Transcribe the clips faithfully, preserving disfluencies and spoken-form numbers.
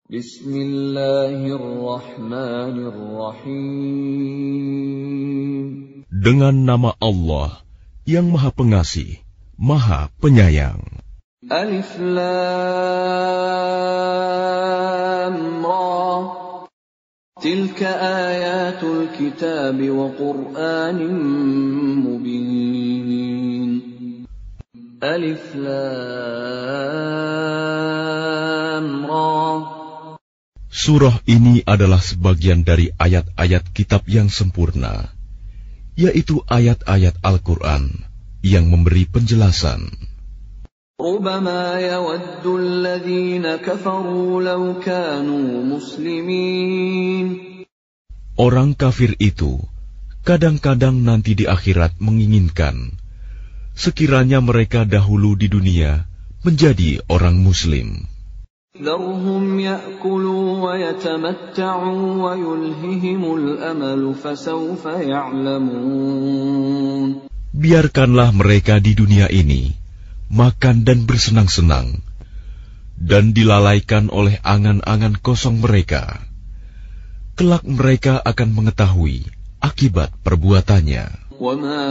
Bismillahirrahmanirrahim. Dengan nama Allah yang Maha Pengasih, Maha Penyayang. Alif Lam Ra. Tilka ayatul kitab wa Qur'anin mubin. Alif Lam Ra. Surah ini adalah sebagian dari ayat-ayat kitab yang sempurna, yaitu ayat-ayat Al-Quran yang memberi penjelasan. ربما يود الذين كفروا لو كانوا مسلمين. Orang kafir itu kadang-kadang nanti di akhirat menginginkan sekiranya mereka dahulu di dunia menjadi orang Muslim. ذرهم يأكلوا ويتمتعوا ويلههم الأمل فسوف يعلمون. Biarkanlah mereka di dunia ini makan dan bersenang-senang, dan dilalaikan oleh angan-angan kosong mereka. Kelak mereka akan mengetahui akibat perbuatannya. وَمَا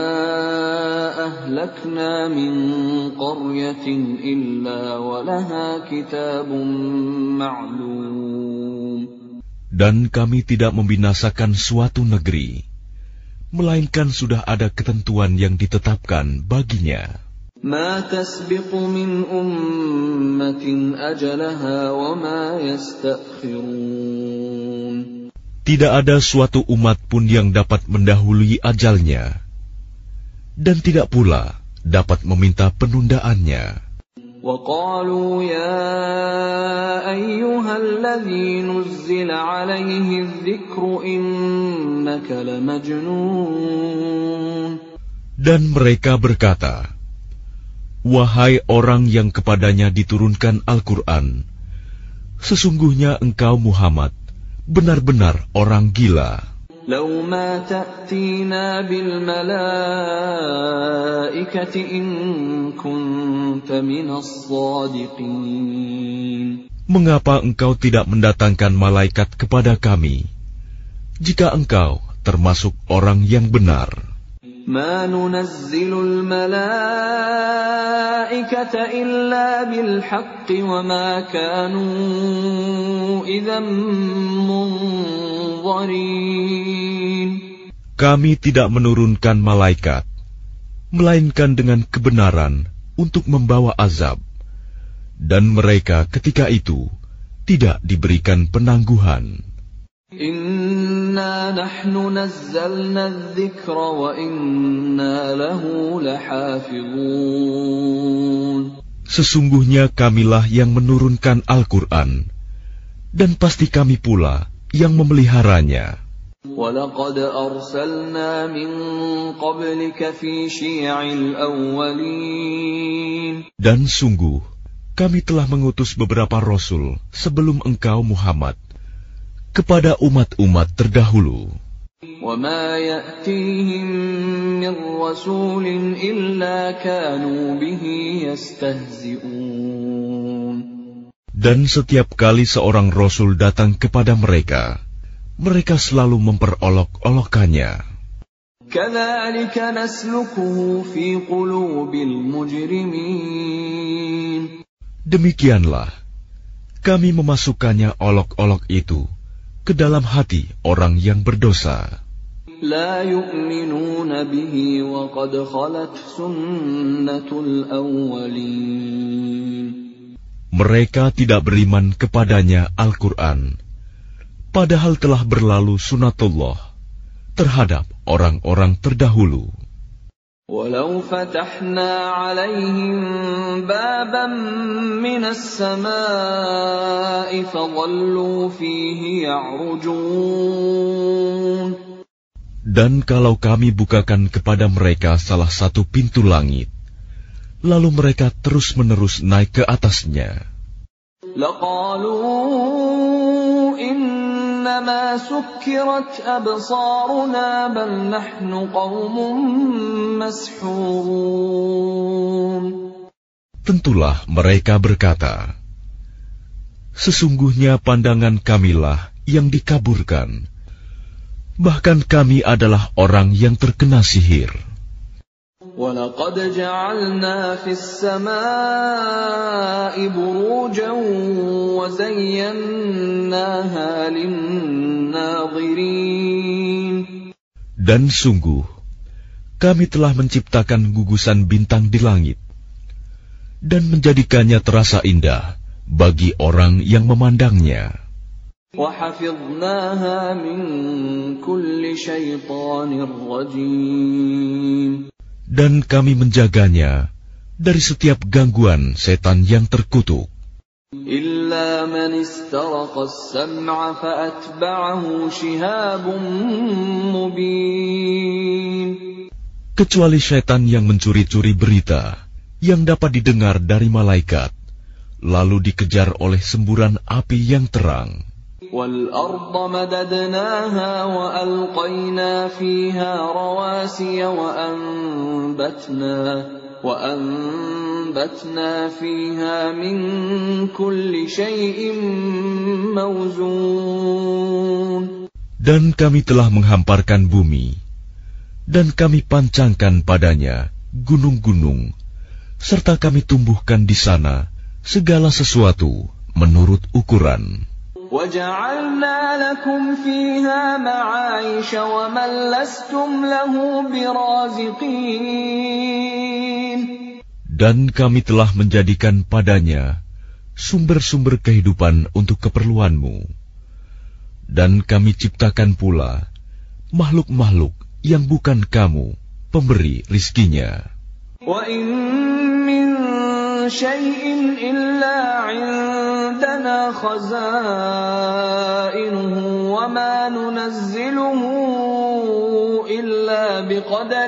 أَهْلَكْنَا مِنْ قَرْيَةٍ إِلَّا وَلَهَا كِتَابٌ مَعْلُومٌ. Dan kami tidak membinasakan suatu negeri, melainkan sudah ada ketentuan yang ditetapkan baginya. مَا تَسْبِقُ مِنْ أُمَّةٍ أَجَلَهَا وَمَا يَسْتَأْخِرُونَ. Tidak ada suatu umat pun yang dapat mendahului ajalnya, dan tidak pula dapat meminta penundaannya. وَقَالُوا يَا أَيُّهَا الَّذِي نُزِّلَ عَلَيْهِ الذِّكْرُ إِنَّكَ لَمَجْنُونَ. Dan mereka berkata, wahai orang yang kepadanya diturunkan Al-Quran, sesungguhnya engkau Muhammad benar-benar orang gila. لَوْ مَا تَأْتِينَا بِالْمَلَائِكَةِ إِن كُنتَ مِنَ الصَّادِقِينَ. Mengapa engkau tidak mendatangkan malaikat kepada kami, jika engkau termasuk orang yang benar? مَا نُنَزِّلُ الْمَلَائِكَةَ إِلَّا بِالْحَقِّ وَمَا كَانُوا إِذًا مُنظَرِينَ. Kami tidak menurunkan malaikat, melainkan dengan kebenaran untuk membawa azab, dan mereka ketika itu tidak diberikan penangguhan. Inna nahnu nazzalna adh-dhikra wa inna lahu lahafizun. Sesungguhnya kamilah yang menurunkan Al-Quran, dan pasti kami pula yang memeliharanya. وَلَقَدْ أَرْسَلْنَا مِنْ قَبْلِكَ فِي شِيَعِ الْأَوَّلِينَ. Dan sungguh, kami telah mengutus beberapa rasul sebelum engkau Muhammad kepada umat-umat terdahulu. وَمَا يَأْتِيهِمْ مِنْ رَسُولٍ إِلَّا كَانُوا بِهِ يَسْتَهْزِئُونَ. Dan setiap kali seorang rasul datang kepada mereka, mereka selalu memperolok-olokkannya. كَذَلِكَ نَسْلُكُهُ فِي قُلُوبِ الْمُجْرِمِينَ. Demikianlah kami memasukkannya olok-olok itu ke dalam hati orang yang berdosa. لا يؤمنون به وقد خلت سنة الأولين. Mereka tidak beriman kepadanya Al-Quran, padahal telah berlalu sunatullah terhadap orang-orang terdahulu. ولو فتحنا عليهم بابا من السماء فظلوا فيه يعرجون. Dan kalau kami bukakan kepada mereka salah satu pintu langit, lalu mereka terus-menerus naik ke atasnya, لقالوا إنما سكرت أبصارنا بل نحن قوم مسحورون. Tentulah mereka berkata, Sesungguhnya pandangan kamilah yang dikaburkan. Bahkan kami adalah orang yang terkena sihir. وَلَقَدْ جَعَلْنَا فِي السَّمَاءِ بُرُوجًا وَزَيَّنَّاهَا لِلنَّاظِرِينَ. Dan sungguh, kami telah menciptakan gugusan bintang di langit dan menjadikannya terasa indah bagi orang yang memandangnya. وَحَفِظْنَاهَا مِنْ كُلِّ شَيْطَانٍ رَجِيمٍ. Dan kami menjaganya dari setiap gangguan setan yang terkutuk. إِلَّا مَنِ اسْتَرَقَ السَّمْعَ فَأَتْبَعَهُ شِهَابٌ مُبِينٌ. Kecuali setan yang mencuri-curi berita yang dapat didengar dari malaikat, lalu dikejar oleh semburan api yang terang. وَالْأَرْضَ مَدَدْنَاهَا وَأَلْقَيْنَا فِيهَا رَوَاسِيَ وَأَنبَتْنَا وَأَنبَتْنَا فِيهَا مِنْ كُلِّ شَيْءٍ مَوْزُونٍ. Dan kami telah menghamparkan bumi, dan kami pancangkan padanya gunung-gunung, serta kami tumbuhkan di sana segala sesuatu menurut ukuran. وَجَعَلْنَا لَكُمْ فِيهَا مَعَايِشَ وَمَنْ لَسْتُمْ لَهُ بِرَازِقِينَ. Dan kami telah menjadikan padanya sumber-sumber kehidupan untuk keperluanmu. Dan kami ciptakan pula makhluk-makhluk yang bukan kamu pemberi rizkinya. وَإِن مِّن شَيْءٍ إِلَّا عِندَنَا خَزَائِنُهُ وَمَا نُنَزِّلُهُ إِلَّا بِقَدَرٍ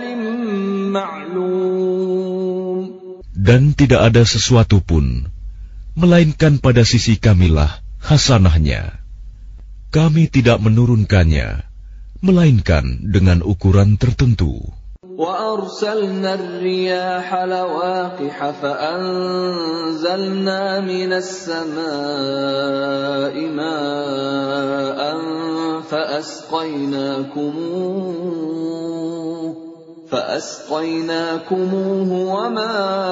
مَّعْلُومٍ. Dan tidak ada sesuatu pun, melainkan pada sisi kamilah hasanahnya. Kami tidak menurunkannya, melainkan dengan ukuran tertentu. وَأَرْسَلْنَا الرِّيَاحَ لَوَاقِحَ فَأَنزَلْنَا مِنَ السَّمَاءِ مَاءً فَأَسْقَيْنَاكُمُوهُ فَأَسْقَيْنَاكُمُوهُ وَمَا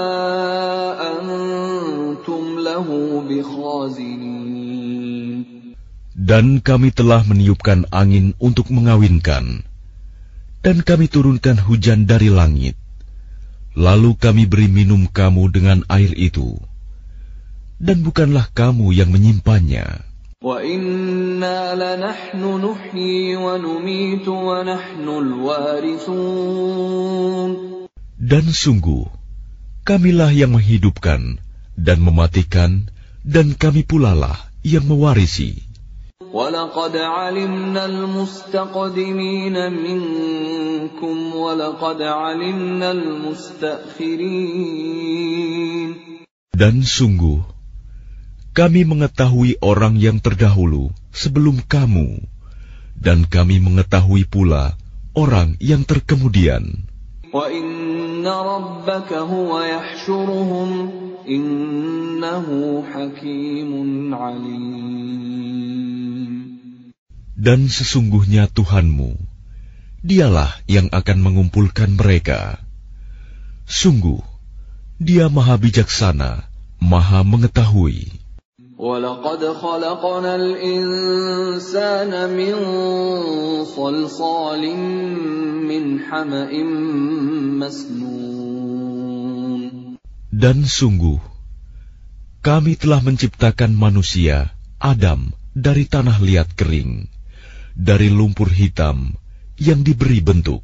أَنْتُمْ لَهُ بِخَازِنِينَ. Dan kami telah meniupkan angin untuk mengawinkan, dan kami turunkan hujan dari langit, lalu kami beri minum kamu dengan air itu, dan bukanlah kamu yang menyimpannya. وَإِنَّا لَنَحْنُ نُحْيِي وَنُمِيتُ وَنَحْنُ الْوَارِثُونَ. Dan sungguh, kamilah yang menghidupkan dan mematikan, dan kami pulalah yang mewarisi. وَلَقَدْ عَلِمْنَا الْمُسْتَقْدِمِينَ مِنكُمْ وَلَقَدْ عَلِمْنَا الْمُسْتَأْخِرِينَ. Dan sungguh, kami mengetahui orang yang terdahulu sebelum kamu, dan kami mengetahui pula orang yang terkemudian. وَإِنَّ رَبَّكَ هُوَ يَحْشُرُهُمْ إِنَّهُ حَكِيمٌ عَلِيمٌ. Dan sesungguhnya Tuhanmu, Dialah yang akan mengumpulkan mereka. Sungguh, Dia Maha Bijaksana, Maha Mengetahui. وَلَقَدْ خَلَقْنَا الْإِنسَانَ مِنْ صَلْصَالٍ مِنْ حَمَإٍ مَسْنُونٍ. Dan sungguh, kami telah menciptakan manusia, Adam, dari tanah liat kering, dari lumpur hitam yang diberi bentuk.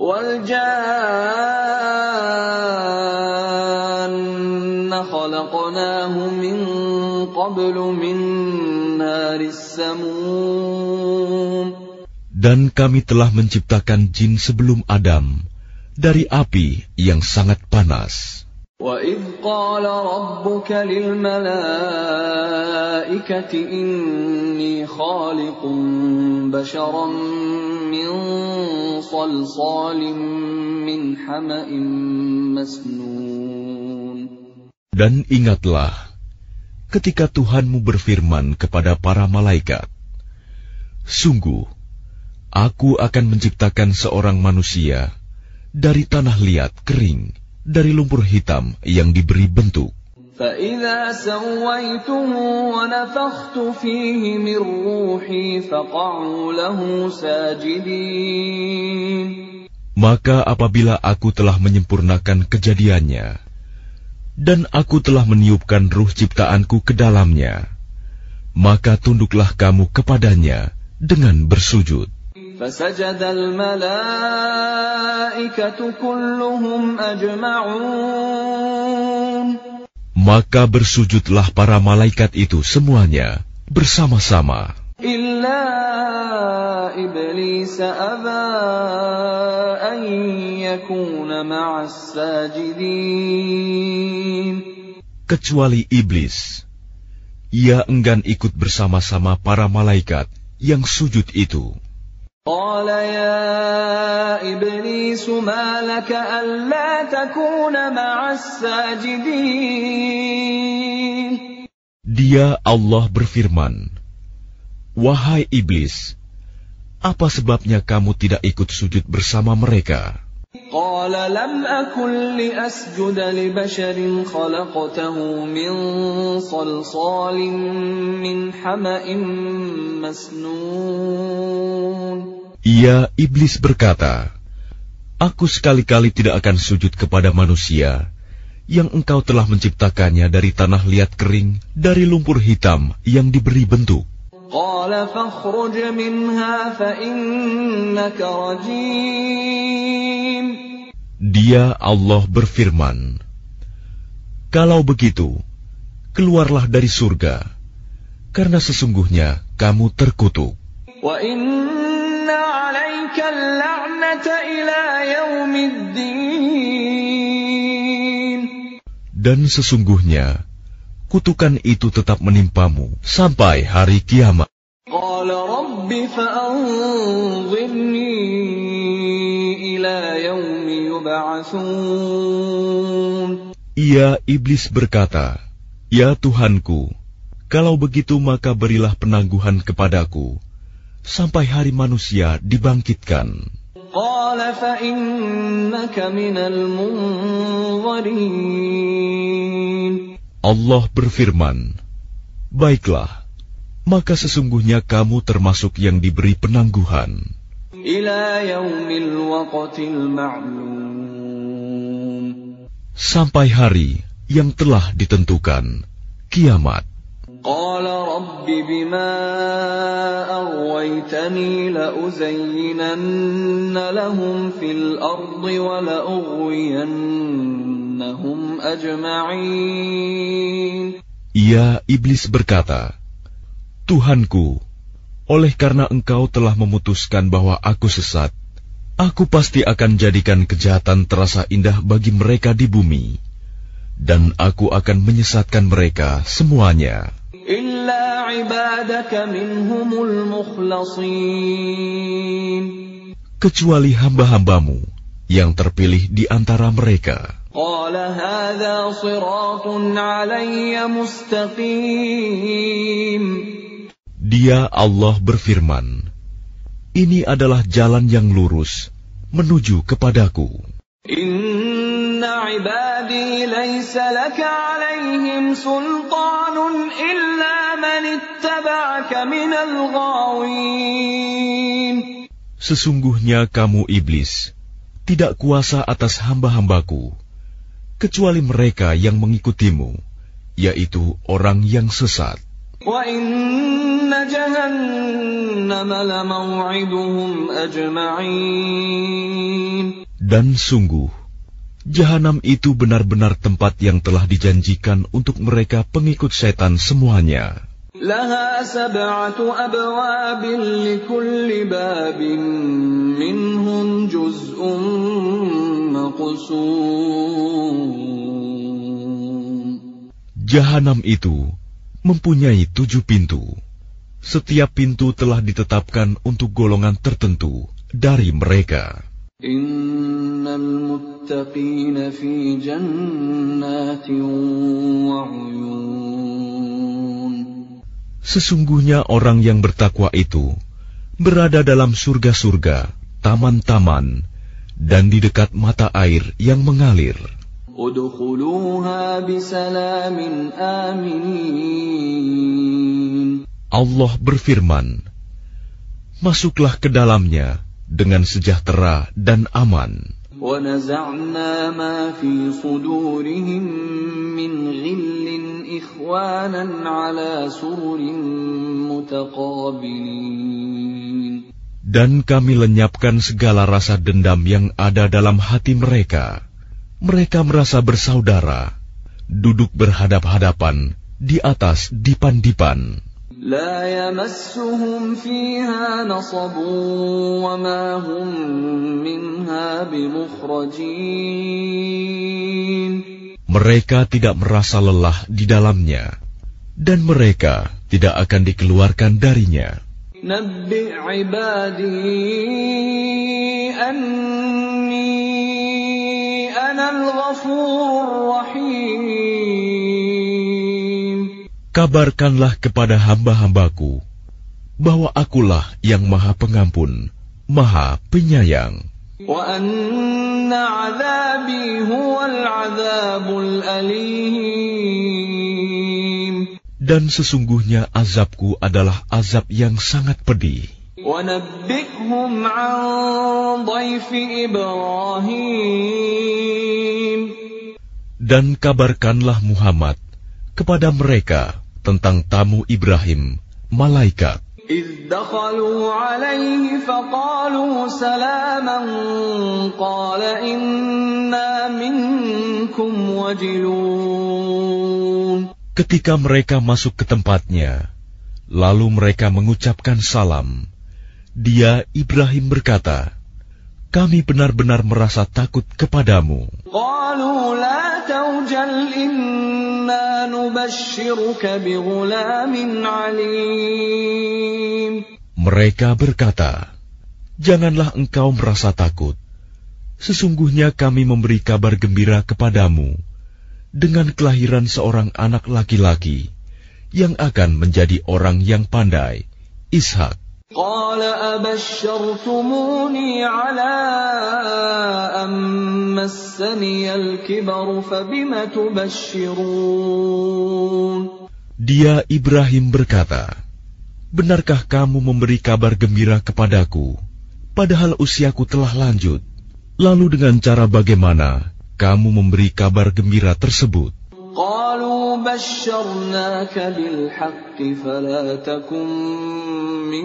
وَالْجَانَّ خَلَقْنَاهُ مِنْ قَبْلُ مِنْ نَارِ السَّمُومِ. Dan kami telah menciptakan jin sebelum Adam dari api yang sangat panas. وَإِذْ قَالَ رَبُّكَ لِلْمَلَائِكَةِ إِنِّي خَالِقٌ بَشَرًا مِّن صَلْصَالٍ مِّنْ حَمَإٍ مَسْنُونٍ. Dan ingatlah ketika Tuhanmu berfirman kepada para malaikat, "Sungguh, Aku akan menciptakan seorang manusia dari tanah liat kering, dari lumpur hitam yang diberi bentuk. فَإِذَا سَوَّيْتُهُ وَنَفَخْتُ فِيهِ مِنْ رُوحِي فَقَعُوا لَهُ سَاجِدِينَ." Maka apabila aku telah menyempurnakan kejadiannya, dan aku telah meniupkan ruh ciptaanku ke dalamnya, maka tunduklah kamu kepadanya dengan bersujud. فَسَجَدَ الْمَلَائِكَةُ كُلُّهُمْ أَجْمَعُونَ. Maka bersujudlah para malaikat itu semuanya bersama-sama. إِلَّا إِبْلِيسَ أَبَى أَن يَكُونَ مَعَ السَّاجِدِينَ. Kecuali iblis, ia enggan ikut bersama-sama para malaikat yang sujud itu. قال يا إبليس ما لك ألا تكون مع الساجدين. Dia Allah berfirman, "Wahai iblis, apa sebabnya kamu tidak ikut sujud bersama mereka?" قال لم أكن لأسجد لبشر خلقته من صلصال من حمأ مسنون. Ia iblis berkata, "Aku sekali-kali tidak akan sujud kepada manusia yang engkau telah menciptakannya dari tanah liat kering, dari lumpur hitam yang diberi bentuk." قال فاخرج منها فإنك رجيم. Dia Allah berfirman, "Kalau begitu, keluarlah dari surga, karena sesungguhnya kamu terkutuk. وَإِنَّ عَلَيْكَ اللَّعْنَةَ إِلَى يَوْمِ الدِّينِ. Dan sesungguhnya kutukan itu tetap menimpamu sampai hari kiamat." قال رب فأنظرني إلى يوم يبعثون. Ia iblis berkata, "Ya Tuhanku, kalau begitu maka berilah penangguhan kepadaku sampai hari manusia dibangkitkan." قال فإنك من المنظرين. Allah berfirman, "Baiklah, maka sesungguhnya kamu termasuk yang diberi penangguhan إلى يوم الوقت المعلوم. sampai hari yang telah ditentukan, kiamat." قال رب بما أغويتني لأزينن لهم في الأرض ولأغوينهم أجمعين. Ia iblis berkata, "Tuhanku, oleh karena engkau telah memutuskan bahwa aku sesat, aku pasti akan jadikan kejahatan terasa indah bagi mereka di bumi, dan aku akan menyesatkan mereka semuanya. إلا عبادك منهم المخلصين. Kecuali hamba-hambamu yang terpilih di antara mereka." قال هذا صراط علي مستقيم. Dia Allah berfirman, "Ini adalah jalan yang lurus menuju kepadaku. إن عبادي ليس لك عليهم سلطان إلا من اتبعك من الغاوين. Sesungguhnya kamu iblis tidak kuasa atas hamba-hambaku, kecuali mereka yang mengikutimu, yaitu orang yang sesat. وَإِنَّ جَهَنَّمَ لَمَوْعِدُهُمْ أَجْمَعِينَ. Dan sungguh, Jahanam itu benar-benar tempat yang telah dijanjikan untuk mereka pengikut setan semuanya. لَهَا سَبْعَةُ أَبْوَابٍ لِكُلِّ بَابٍ مِّنْهُمْ جُزْءٌ مَّقْسُومٌ. Jahanam itu mempunyai tujuh pintu. Setiap pintu telah ditetapkan untuk golongan tertentu dari mereka. Innal muttaqina fi jannatin wa 'uyun. Sesungguhnya orang yang bertakwa itu berada dalam surga-surga, taman-taman, dan di dekat mata air yang mengalir. Udkhuluha bisalamin aminin. Allah berfirman, masuklah ke dalamnya dengan sejahtera dan aman. وَنَزَعْنَا مَا فِي صُدُورِهِم مِّنْ غِلٍّ إِخْوَانًا عَلَى سُرُرٍ مُتَقَابِلِينَ. Dan kami lenyapkan segala rasa dendam yang ada dalam hati mereka. Mereka merasa bersaudara, duduk berhadap-hadapan di atas dipan-dipan. لا يمسهم فيها نصب وما هم منها بمخرجين. Mereka tidak merasa lelah di dalamnya, dan mereka tidak akan dikeluarkan darinya. نبئ عبادي أني أنا الغفور الرحيم. Kabarkanlah kepada hamba-hambaku bahwa akulah yang Maha Pengampun, Maha Penyayang. وَأَنَّ عَذَابِي هُوَ الْعَذَابُ الْأَلِيمُ. Dan sesungguhnya azabku adalah azab yang sangat pedih. وَنَبِّئْهُمْ عَنْ ضَيْفِ إِبْرَاهِيمَ. Dan kabarkanlah Muhammad kepada mereka tentang tamu Ibrahim, malaikat. إِذْ دَخَلُوا عَلَيْهِ فَقَالُوا سَلَامًا قَالَ إِنَّا مِنكُمْ وَجِلُونَ. Ketika mereka masuk ke tempatnya, lalu mereka mengucapkan salam. Dia, Ibrahim, berkata, kami benar-benar merasa takut kepadamu. قَالُوا لَا تَوْجَلْ إِنَّا نُبَشِّرُكَ بِغُلَامٍ عَلِيمٍ. Mereka berkata, janganlah engkau merasa takut. Sesungguhnya kami memberi kabar gembira kepadamu dengan kelahiran seorang anak laki-laki yang akan menjadi orang yang pandai, Ishak. قال أبشرتموني على أن مسني الكبر فبم تبشرون. Dia, Ibrahim, berkata, benarkah kamu memberi kabar gembira kepadaku, padahal usiaku telah lanjut? Lalu dengan cara bagaimana kamu memberi kabar gembira tersebut? قالوا بشرناك بالحق فلا تكن من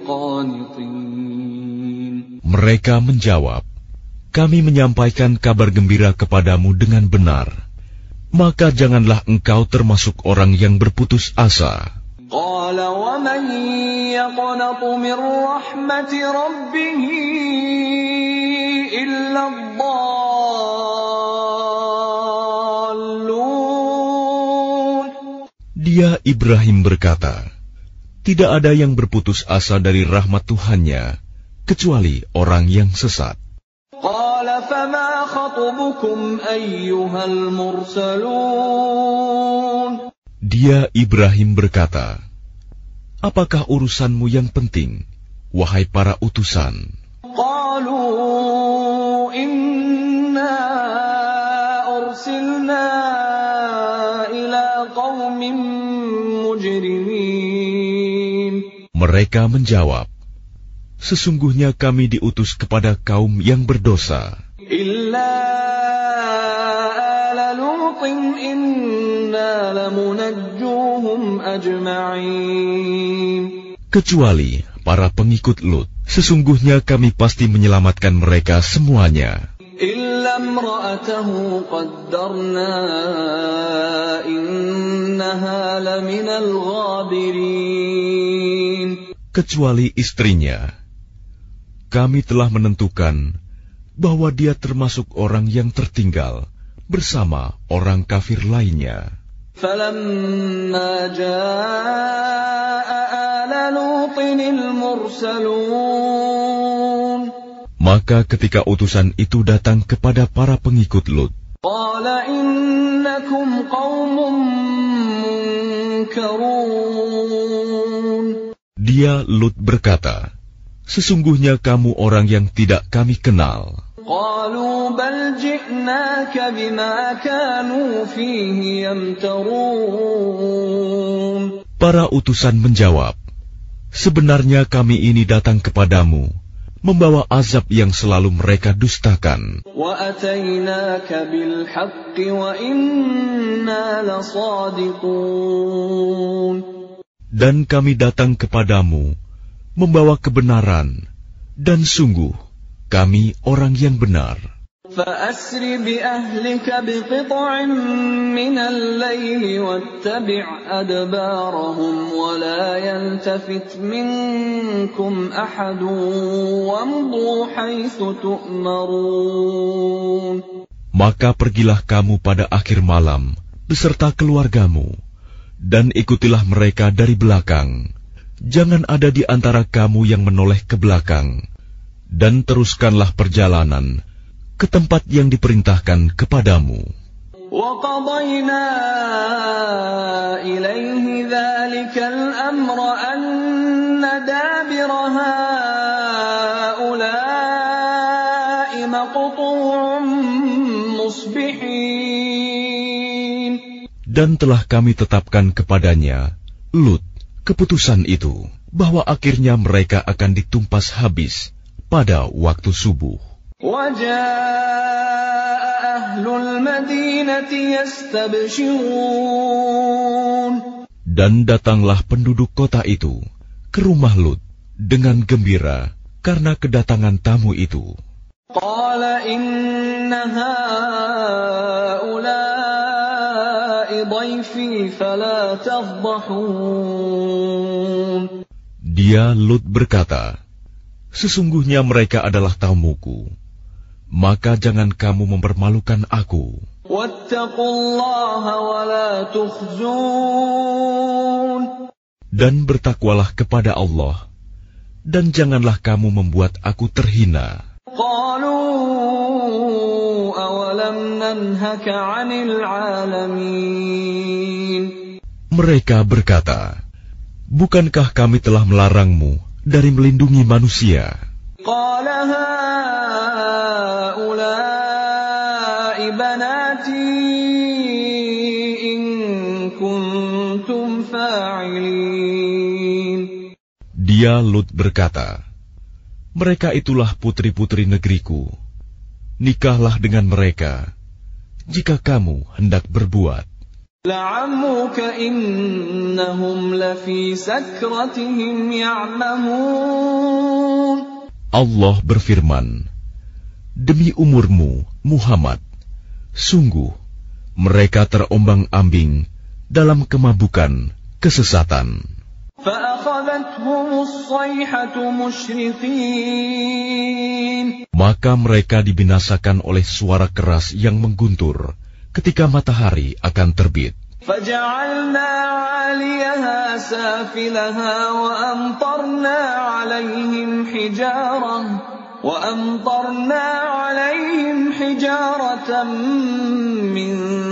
القانطين. Mereka menjawab, kami menyampaikan kabar gembira kepadamu dengan benar, maka janganlah engkau termasuk orang yang berputus asa. قال ومن يقنط من رحمة ربه إلا الضالون. Dia, Ibrahim, berkata, tidak ada yang berputus asa dari rahmat Tuhannya, kecuali orang yang sesat. قال فما خطبكم أيها المرسلون. Dia, Ibrahim, berkata, apakah urusanmu yang penting, wahai para utusan? قالوا إنا أرسلنا إلى قوم مجرمين. Mereka menjawab, sesungguhnya kami diutus kepada kaum yang berdosa. إلا آل لوط إنا لمنجوهم أجمعين. Kecuali para pengikut Lut, sesungguhnya kami pasti menyelamatkan mereka semuanya. إلا امرأته قدرنا إنها لمن الغابرين. Kecuali istrinya, kami telah menentukan bahwa dia termasuk orang yang tertinggal bersama orang kafir lainnya. فلما جاء آل لوط المرسلون. Maka ketika utusan itu datang kepada para pengikut Lut, قال إنكم قوم ينكرون. Dia Lut berkata, sesungguhnya kamu orang yang tidak kami kenal. قالوا بل جئناك بما كانوا فيه يمترون. Para utusan menjawab, sebenarnya kami ini datang kepadamu, membawa azab yang selalu mereka dustakan. وَأَتَيْنَاكَ بِالْحَقِّ وَإِنَّا لَصَادِقُونَ. Dan kami datang kepadamu, membawa kebenaran, dan sungguh, kami orang yang benar. فَأَسْرِ بِأَهْلِكَ بِقِطْعٍ مِّنَ اللَّيْلِ وَاتَّبِعْ أَدْبَارَهُمْ وَلَا يَلْتَفِتْ مِنكُمْ أَحَدٌ وَامْضُوا حَيْثُ تُؤْمَرُونَ. Maka pergilah kamu pada akhir malam beserta keluargamu, dan ikutilah mereka dari belakang. Jangan ada di antara kamu yang menoleh ke belakang, dan teruskanlah perjalanan ke tempat yang diperintahkan kepadamu. وَقَضَيْنَا إِلَيْهِ ذَلِكَ الْأَمْرَ أَنَّ دَابِرَ هَٰؤُلَاءِ مَقْطُوعٌ مُصْبِحِينَ. Dan telah kami tetapkan kepadanya, Lut, keputusan itu, bahwa akhirnya mereka akan ditumpas habis pada waktu subuh. وَجَاءَ أَهْلُ الْمَدِينَةِ يَسْتَبْشِرُونَ. Dan datanglah penduduk kota itu ke rumah Lut dengan gembira karena kedatangan tamu itu. قَالَ إِنَّ هَٰؤُلَاءِ ضَيْفِي فَلَا تَفْضَحُونِ. Dia Lut berkata, sesungguhnya mereka adalah tamuku, maka jangan kamu mempermalukan aku. وَاتَّقُوا اللَّهَ وَلَا تُخْزُونِ. Dan bertakwalah kepada Allah, dan janganlah kamu membuat aku terhina. قَالُوا أَوَلَمْ نَنْهَكَ عَنِ الْعَالَمِينَ. Mereka berkata, bukankah kami telah melarangmu dari melindungi manusia? قَالَ هَٰؤُلَاءِ بَنَاتِي إِن كُنتُمْ فَاعِلِينَ. Dia Lut berkata, mereka itulah putri-putri negeriku. Nikahlah dengan mereka, jika kamu hendak berbuat. لَعَمْرُكَ إِنَّهُمْ لَفِي سَكْرَتِهِمْ يَعْمَهُونَ. Allah berfirman, demi umurmu, Muhammad, sungguh mereka terombang-ambing dalam kemabukan, kesesatan. فَأَخَذَتْهُمُ الصَّيْحَةُ مُشْرِقِينَ. Maka mereka dibinasakan oleh suara keras yang mengguntur ketika matahari akan terbit. فَجَعَلْنَا عَالِيَهَا سَافِلَهَا وَأَمْطَرْنَا عَلَيْهِمْ حِجَارَةً وَأَمْطَرْنَا عَلَيْهِمْ حِجَارَةً مِّن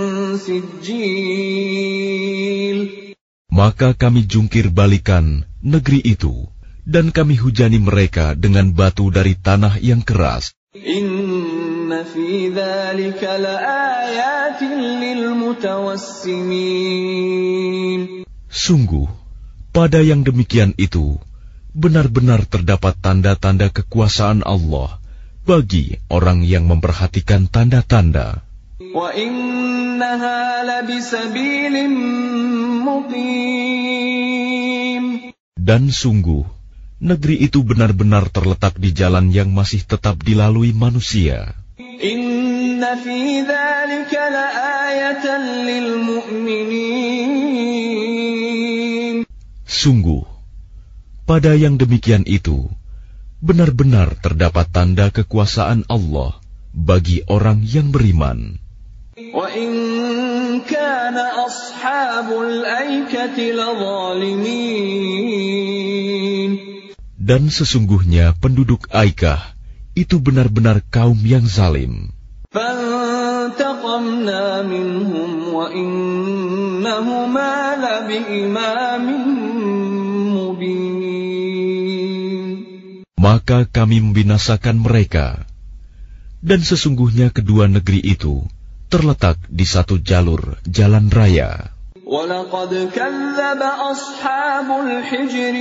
سِجِّيلٍ. Maka kami jungkir balikan negeri itu, dan kami hujani mereka dengan batu dari tanah yang keras. Inna fi dzalika laayatin lilmutawassimin. Sungguh, pada yang demikian itu, benar-benar terdapat tanda-tanda kekuasaan Allah bagi orang yang memperhatikan tanda-tanda. Wa innaha labisabilin muqim. Dan sungguh, negeri itu benar-benar terletak di jalan yang masih tetap dilalui manusia. Inna fi dzalika laayatan lil mu'minin. Sungguh, pada yang demikian itu, benar-benar terdapat tanda kekuasaan Allah bagi orang yang beriman. Wa in kana ashabul aikati ladzalimin. Dan sesungguhnya penduduk Aikah itu benar-benar kaum yang zalim. فَانْتَقَمْنَا مِنْهُمْ وَإِنَّهُمَا إِنَّهُمَا لَبِإِمَامٍ مُّبِينٍ. Maka kami membinasakan mereka, dan sesungguhnya kedua negeri itu terletak di satu jalur jalan raya. وَلَقَدْ كَذَّبَ أَصْحَابُ الْحِجْرِ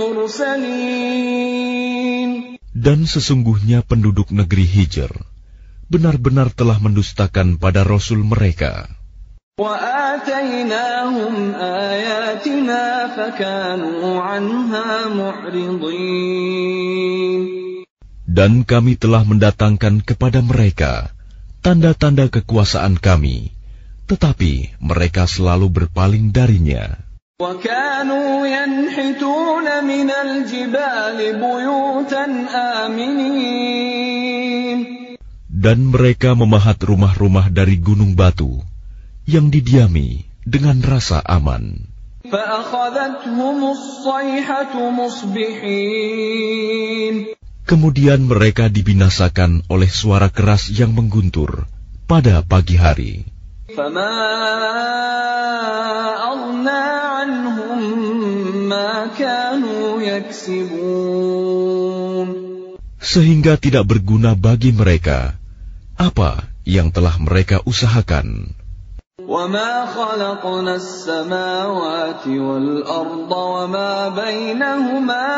الْمُرْسَلِينَ. Dan sesungguhnya penduduk negeri Hijr benar-benar telah mendustakan pada Rasul mereka. وَآتَيْنَاهُمْ آيَاتِنَا فَكَانُوا عَنْهَا مُعْرِضِينَ. Dan kami telah mendatangkan kepada mereka tanda-tanda kekuasaan kami, tetapi mereka selalu berpaling darinya. وَكَانُوا يَنْحِتُونَ مِنَ الْجِبَالِ بُيُوتًا آمِنِينَ. Dan mereka memahat rumah-rumah dari gunung batu yang didiami dengan rasa aman. فَأَخَذَتْهُمُ الصَّيْحَةُ مُصْبِحِينَ. Kemudian mereka dibinasakan oleh suara keras yang mengguntur pada pagi hari. فَمَا أَغْنَىٰ عَنْهُم مَّا كَانُوا يَكْسِبُونَ. Sehingga tidak berguna bagi mereka apa yang telah mereka usahakan. وَمَا خَلَقْنَا السَّمَاوَاتِ وَالْأَرْضَ وَمَا بَيْنَهُمَا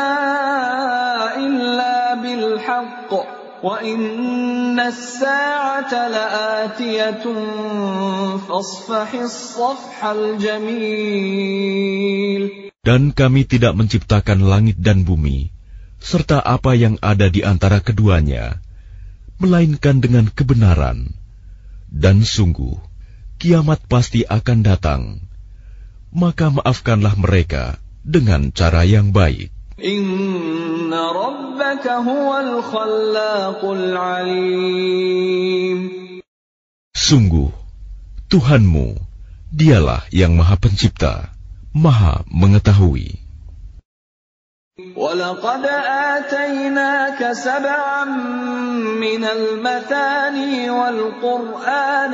إِلَّا بِالْحَقِّ وَإِنَّ السَّاعَةَ لَآتِيَةٌ فَاصْفَحِ الصَّفْحَ الْجَمِيلَ. Dan kami tidak menciptakan langit dan bumi serta apa yang ada di antara keduanya, melainkan dengan kebenaran. Dan sungguh kiamat pasti akan datang, maka maafkanlah mereka dengan cara yang baik. Inna rabbaka huwal khallaqul alim. Sungguh, Tuhanmu, dialah yang Maha Pencipta, Maha Mengetahui. وَلَقَدْ آتَيْنَاكَ سَبْعًا مِّنَ الْمَثَانِي وَالْقُرْآنَ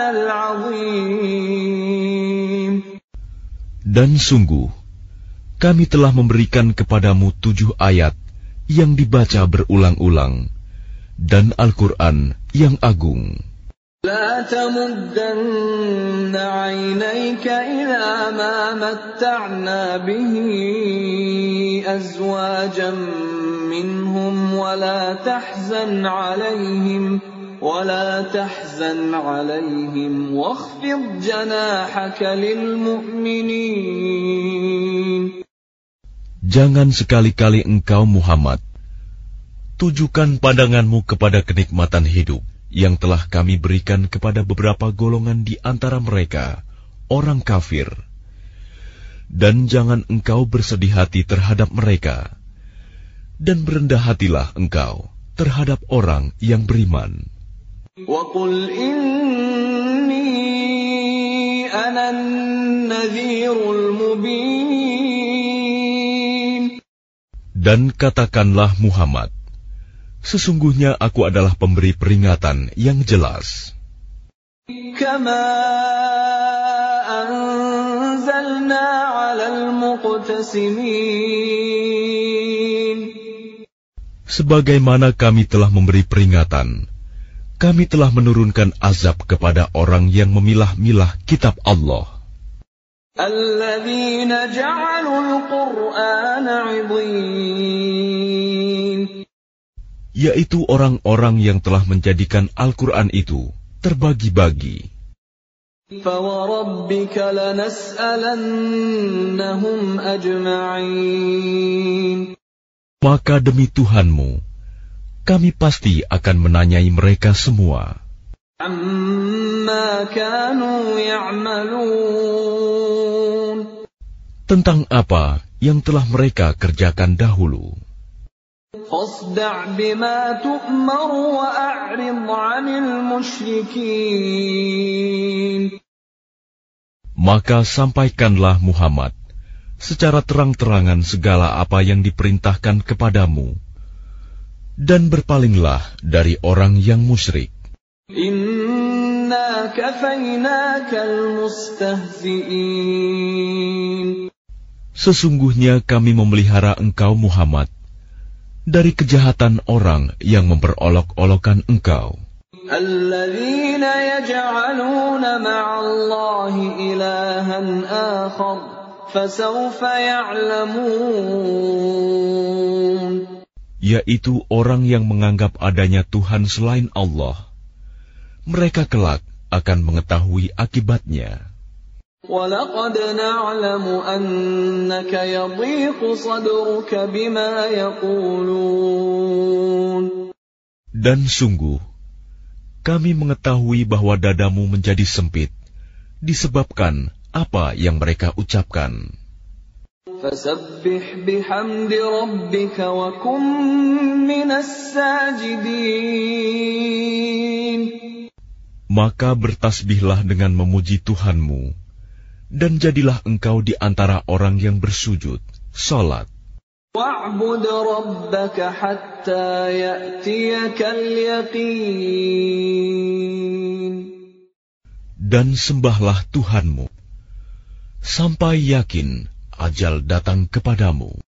الْعَظِيمَ. Dan sungguh, kami telah memberikan kepadamu tujuh ayat yang dibaca berulang-ulang, dan Al-Quran yang agung. لا تمدن عينيك إلى ما متعنا به أزواجا منهم ولا تحزن عليهم ولا تحزن عليهم واخفض جناحك للمؤمنين. Jangan sekali-kali engkau Muhammad tujukan pandanganmu kepada kenikmatan hidup yang telah kami berikan kepada beberapa golongan di antara mereka, orang kafir. Dan jangan engkau bersedih hati terhadap mereka, dan berendah hatilah engkau terhadap orang yang beriman. وَقُلْ إِنِّي أَنَا النَّذِيرُ الْمُبِينُ. Dan katakanlah Muhammad, sesungguhnya aku adalah pemberi peringatan yang jelas. Kama anzalna 'alal muqtasimin. Sebagaimana kami telah memberi peringatan, kami telah menurunkan azab kepada orang yang memilah-milah kitab Allah. Alladzina ja'alul Qur'ana 'idhin. Yaitu orang-orang yang telah menjadikan Al-Quran itu terbagi-bagi. Fawarabbika lanas'alannahum ajma'in. Maka demi Tuhanmu, kami pasti akan menanyai mereka semua. Amma kanu ya'malun. Tentang apa yang telah mereka kerjakan dahulu. Fasda' bima tu'mar wa a'rid 'anil musyrikin. Maka sampaikanlah Muhammad secara terang-terangan segala apa yang diperintahkan kepadamu, dan berpalinglah dari orang yang musyrik. Innama إِنَّا كَفَيْنَاكَ الْمُسْتَهْزِئِينَ. Sesungguhnya kami memelihara engkau Muhammad dari kejahatan orang yang memperolok-olokkan engkau. الَّذِينَ يَجْعَلُونَ مَعَ اللَّهِ إِلَٰهًا آخَرَ فَسَوْفَ يَعْلَمُونَ. Yaitu orang yang menganggap adanya Tuhan selain Allah. Mereka kelak akan mengetahui akibatnya. وَلَقَدْ نَعْلَمُ أَنَّكَ يَضِيقُ صَدْرُكَ بِمَا يَقُولُونَ. Dan sungguh, kami mengetahui bahwa dadamu menjadi sempit disebabkan apa yang mereka ucapkan. فَسَبِّحْ بِحَمْدِ رَبِّكَ وَكُن مِّنَ السَّاجِدِينَ. Maka bertasbihlah dengan memuji Tuhanmu, dan jadilah engkau di antara orang yang bersujud, salat. وَاعْبُدْ رَبَّكَ حَتَّى يَأْتِيَكَ الْيَقِينُ. Dan sembahlah Tuhanmu, sampai yakin ajal datang kepadamu.